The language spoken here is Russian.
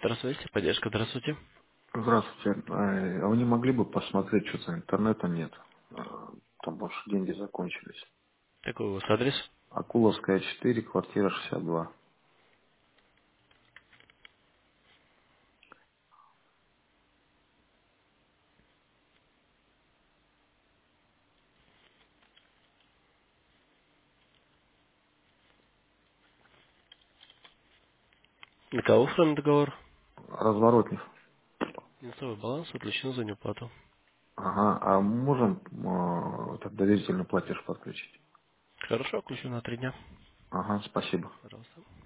Здравствуйте, поддержка, здравствуйте. Здравствуйте. А вы не могли бы посмотреть, что-то интернета нет? Там больше деньги закончились. Какой у вас адрес? Акуловская, 4, квартира 62. На кого оформлен договор? Разворотнев. Минусовой баланс отличен за неуплату. Ага. А можем так доверительный платеж подключить? Хорошо, включу на 3 дня. Ага, спасибо. Пожалуйста.